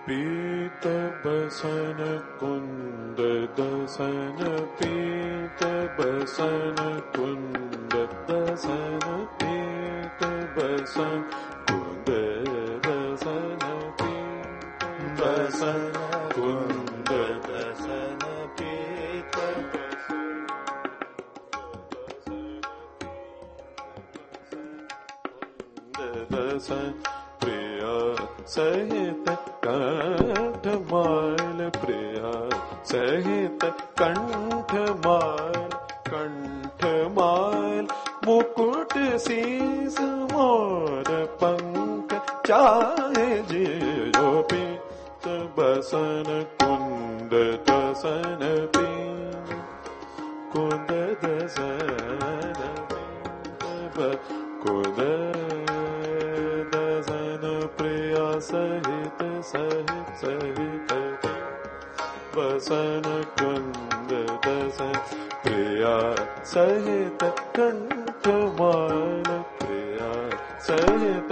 पीत बसन कुंद दसन पीत बसन कुंद दसन पीत बसन कुंद दसन पीत बसन कुंद दसन पीत दसन प्रिया सहित कंठमाल प्रिया सहित कंठमाल मुकुट शीस मोर पंख चाहे जियो पीत बसन कुंद दसन पीत कुंद दसन कुंद दसन प्रिया सहित सहित सहित बसन कुंद दसन प्रिया सहित कंठमाल प्रिया सहित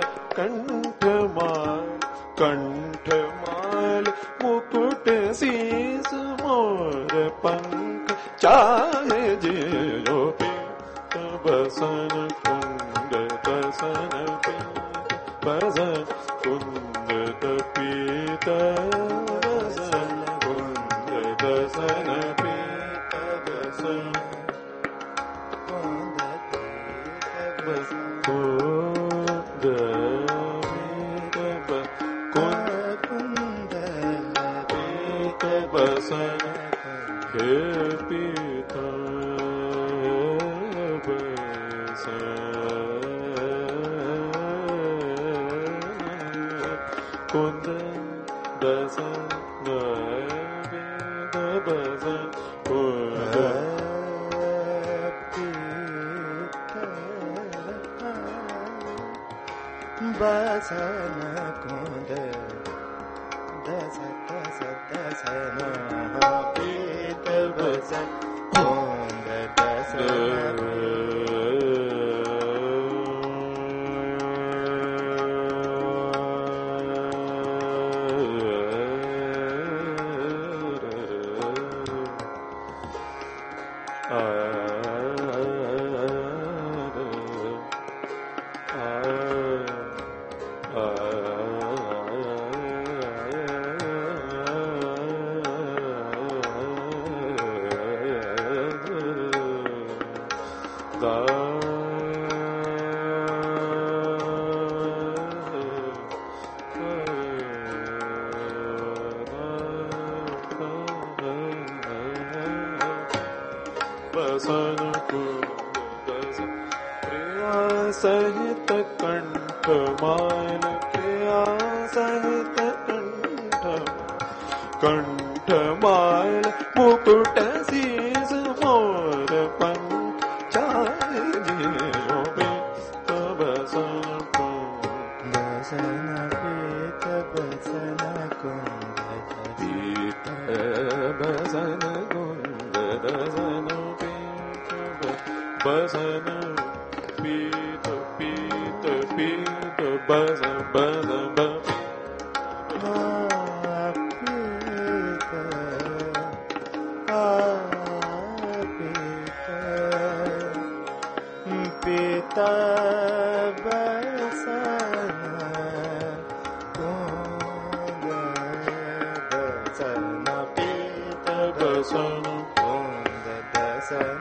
कंठमाल मुकुट शीस मोर पंख चाहे जियो पीत बसन कुंद दसन पीत बसन कुंद पीत बसन कुंद दसन पीत बसन कुंद कुंद पीत बसन हे पीत कुंद दसन बसन कुंद बसन कुंद दसन दसन पीत बसन कुंद दसन बसन कुंद दसन प्रिया सहित कंठमाल प्रिया सहित कंठमाल मुकुट शीस मोर पंख चाहे जियो पीत बसन कुंद दसन पीत बसन कुंद पीत बसन कुंद दसन बसन पीत पीत पीत बसन बसन पीत बसन कुंद दसन पीत बसन कुंद दसन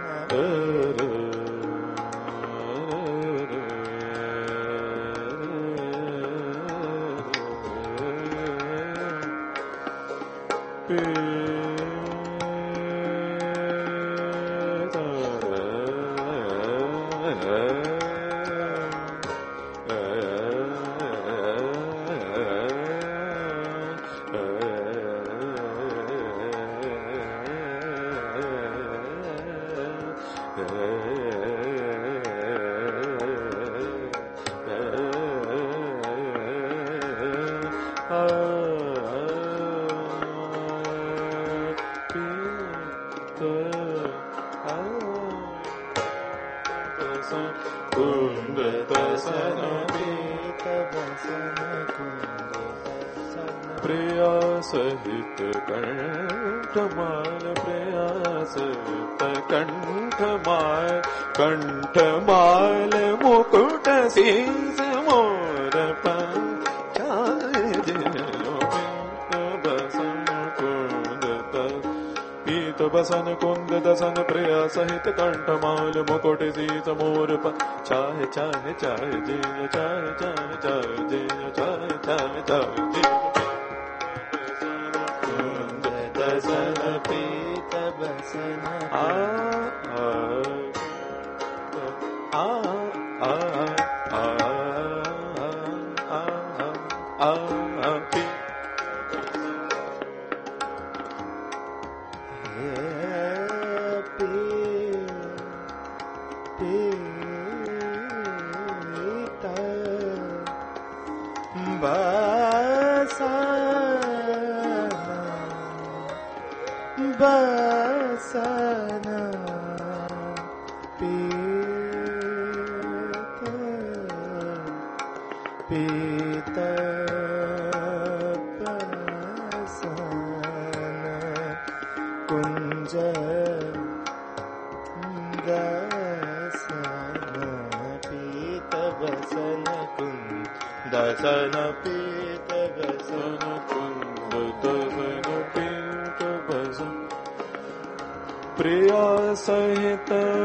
कुंद दसन पीत बसन कुंद प्रिया सहित कंठमाल प्रिया सहित कंठमाल कंठमाल मुकुट शीस मोर पंचाय जियो पीत बसन कुंद दसन प्रिया सहित कंठमाल मुकुट शीस मोर पंचाय चाहे चाहे जियो चाहे चाहे चाहे जियो चाहे चाहे चाहे जियो दसन पीत बसन बसना पीत बसन कुंज दसन पीत बसन कुंज दसन पीत बसन कुंज दसन पीत बसन प्रिया सहित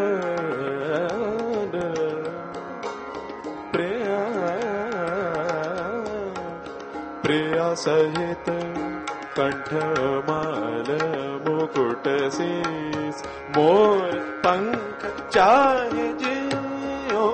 प्रिया सहित कंठमाल मुकुट शीस मोर पंख चाहे जियो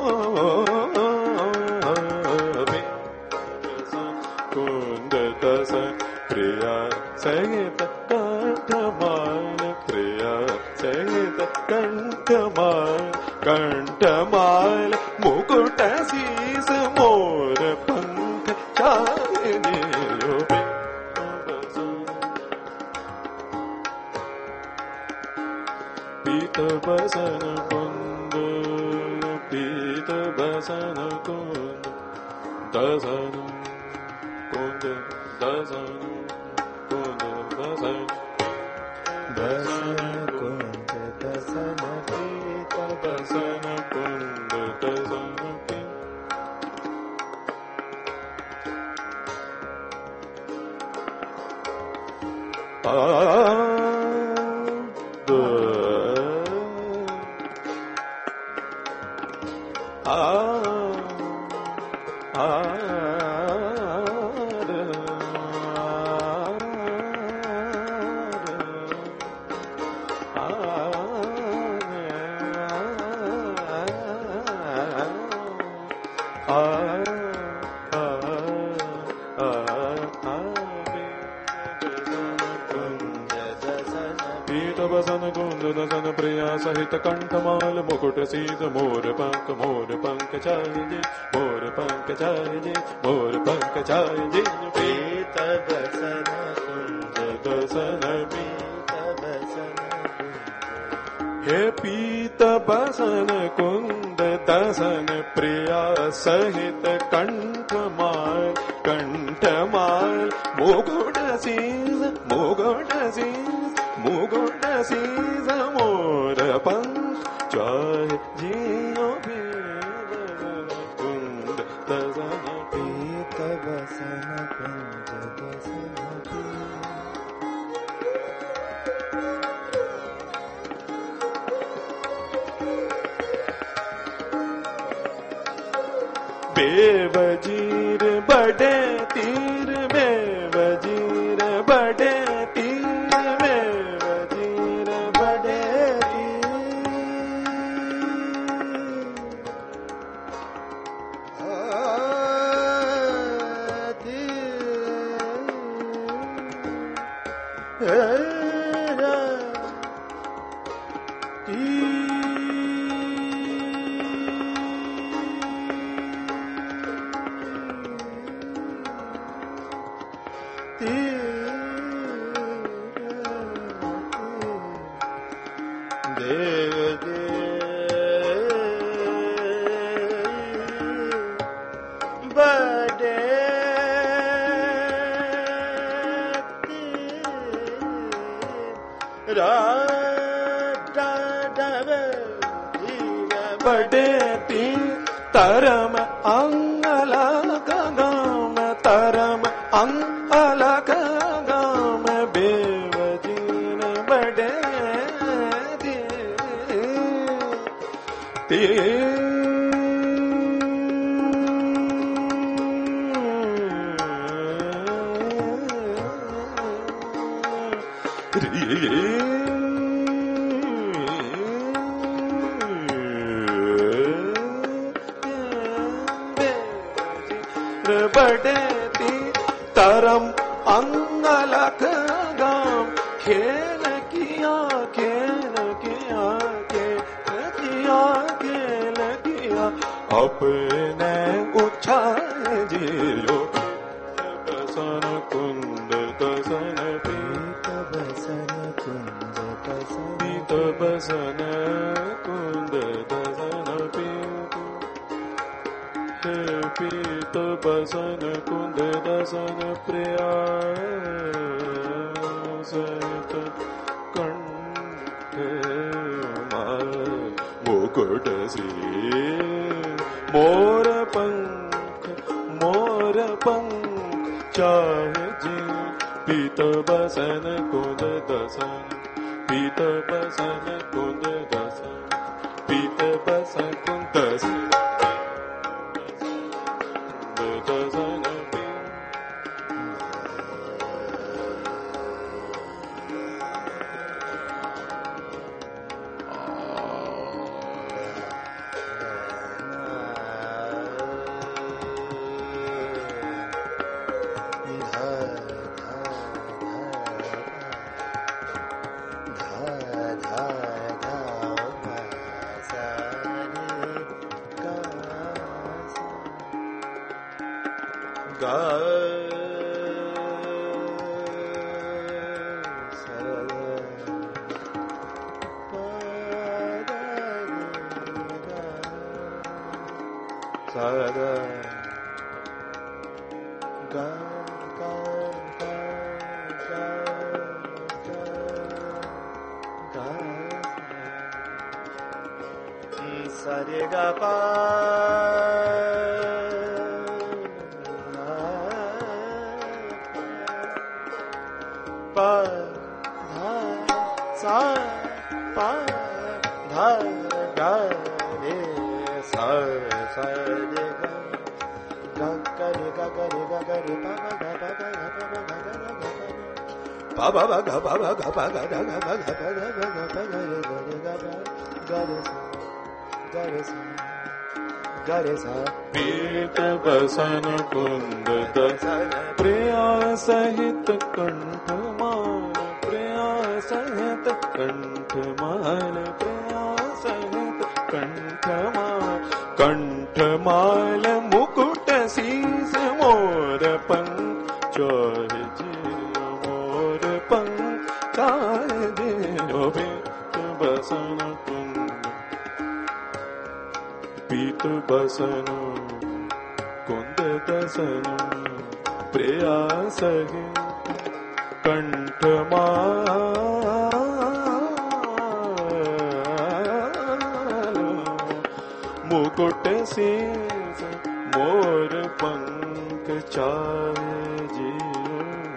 कुंद दसन प्रिया सहित कंठमाल प्रिया सहित कंठमाल कंठमाल मुकुट शीस मोर पंख चाहे जियो पीत बसन कुंद पीत बसन कुंद दसन कुंद दसन कुंद दसन बसन कुंज दसन पीत दसन कुंद दसन बसन कुंद दसन प्रिया सहित कंठमाल मुकुट शीस मोर पंख चाहे जी मोर पंख चाहे जी मोर पंख चाहे जी पीत बसन कुंज दसन पीत बसन हे पीत बसन कुंद दसन प्रिया सहित कंठमाल कंठमाल मुकुट शीस मुकुट शीस मोर पंख चाहे जियो कुंद दसन पीत बसन कुंज दसन बेवजीर बड़े तीर में वजीर बड़े तीर में वजीर बड़े तरम अंगलक गाम तरम अंगलक गाम बेवजीन बड़े दे बड़े तरम अंगलक गाम खेल किया खेल किया अपने उछाए जियो बसन कुंद दसन पीत बसन कुंद दसन पीत बसन कुंद दसन पीत बसन कुंद दसन प्रयासहित कंठ मुकुट सी मोर पंख चाहे जी पीत बसन कुंद दसन पीत बसन कुंद दसन पीत बसन कुंद दसन पीत बसन कुंद दसन प्रयासहित कंठ मान प्रयासहित कंठ मान प्रयासहित कंठ माल मुकुट शीस मोर पंख चाहे जियो मोर पंख चाहे जियो पीत बसन पीत बसन कुंद दसन प्रयासहित कंठ माल मुकुट शीस मोर पंख चाहे जियो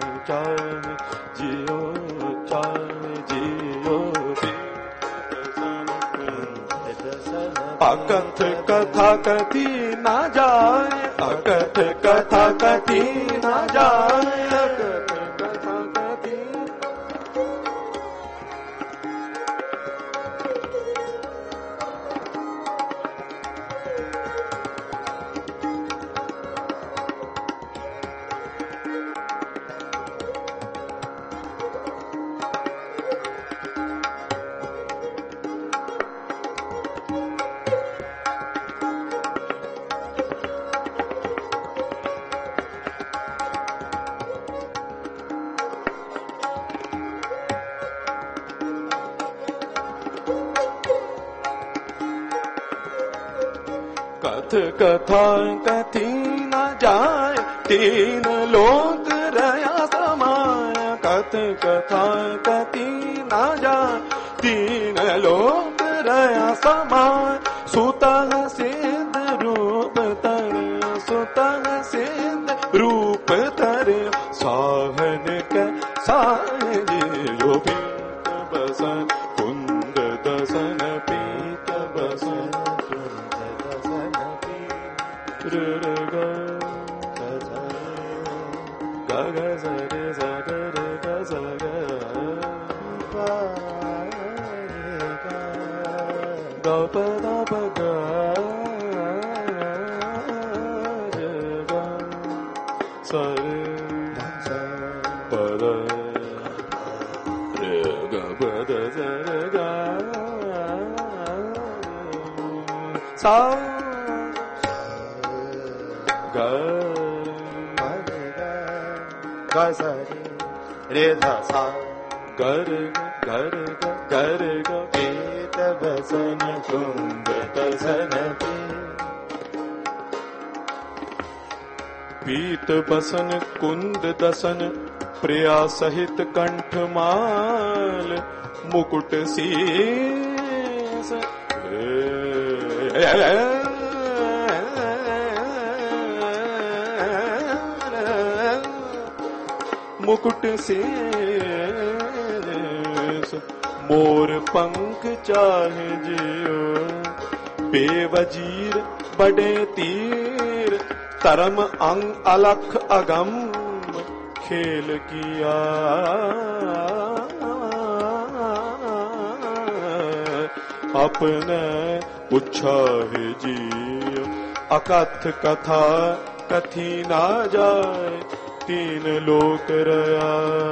अकथ कथा कथी न जाए अकथ कथा कथी न जाए अकथ कथा कथी कथ कथा कथी न जाए तीन लोक रया समाय कथ कथा कथी न जाए तीन लोक रया समाय सुतः सिद्ध रूप शोभ तर सुतः सिद्ध रूप तर साहन के साहजियो पीत बसन कुंद दसन पीत बसन रे धा सा गर गर गर ग पीत बसन कुंद दसन पीत बसन कुंद दसन प्रिया सहित कंठमाल मुकुट शीस मुकुट शीस मोर पंख चाहे जियो बेवजीर बड़े तीर तरम अंग अलख अगम खेल किया अपने उच्छाह जियो अकथ कथा कथी ना जाए तीन लोक रया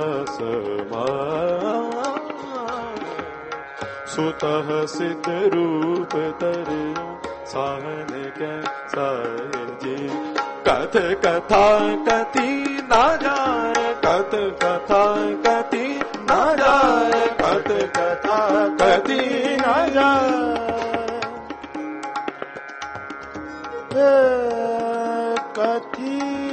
समान सुतः सिद्ध रूप तर सहन के सहजी कथ कथा कथी ना जाए कथ कथा कथी ना जाए कथ कथा कथी ना जाए कथी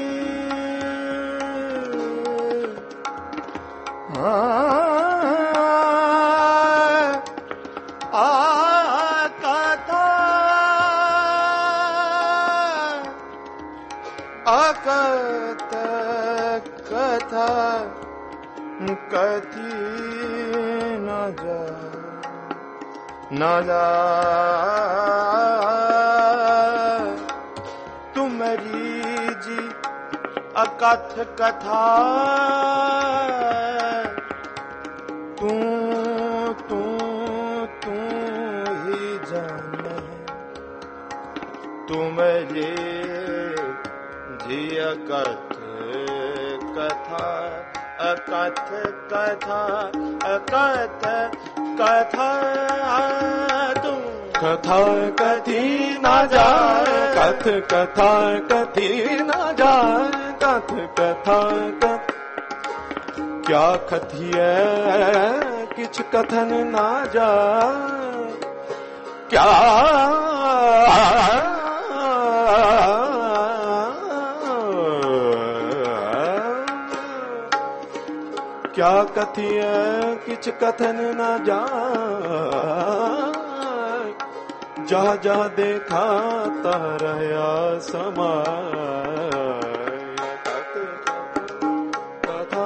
कथा अकथ कथा कथी न जा तुम्हारी जी अकथ कथा तू ही जाने तुम्हारे जी अकथ कथा अकथ कथा अकथ कथा तू कथा कथी ना जाए कथ कथा कथी ना जाए कथ कथा क्या कथिए किछ कथन ना जाए क्या क्या कथिए किछ कथन ना जाए जहाँ जहाँ देखा तरया समाय कथा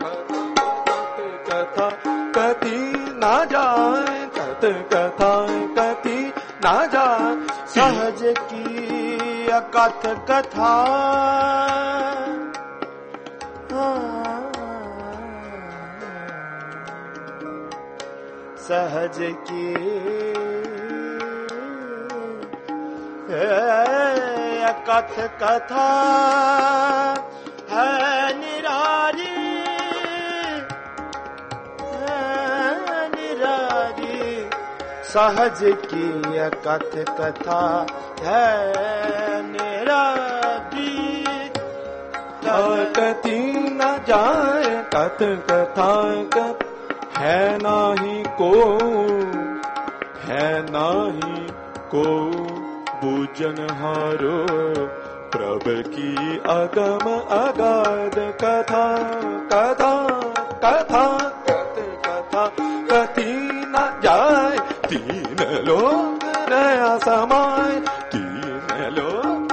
कथा कथी ना जाए कथ कथा कथी ना जाए सहज की अकथ कथा सहज की अकथ कथा है निरारी सहज की अकथ कथा है निरारी कथी न जाए कथ कथा कथ है नाही को बूझन हारो प्रभ की अगम अगाध कथा कथा कथा कथ कथा कथी न जाए तीन लोक रया समाय तीन लोक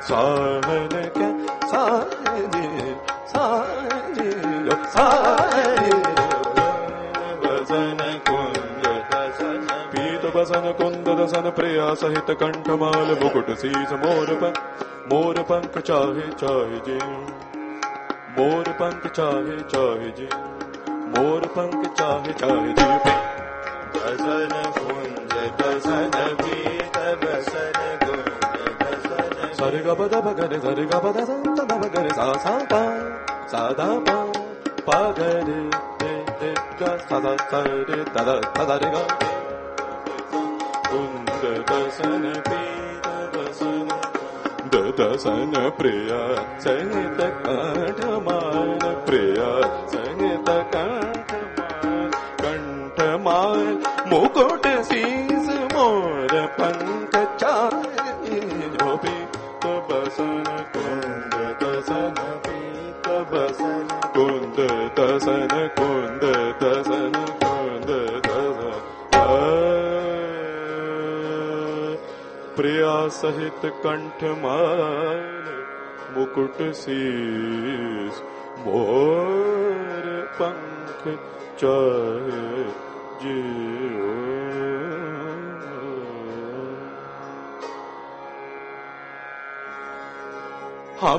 साहन क्या साजी साजी साजी बसन कुंद दसन पीत बसन कुंद दसन प्रिया सहित कंठमाल मुकुट शीस मोर पंख चाहे चाहे जी मोर पंख चाहे चाहे जी मोर पंख चाहे चाहे जी बसन कुंज बसन पीत बसन Sariga bada bagare sariga bada santa bagare sa sa pa sa da pa gare de ga sa da sa re da da re ga kund dasan pita dasan da dasan priya sanita kanthman priya sanita kanthman mukut sis mor pank chahi jobi बसन कुंद दसन पीत बसन कुंद दसन कुंद दसन कुंद दसन प्रिया सहित कंठमाल मुकुट शीस मोर पंख चाहे जी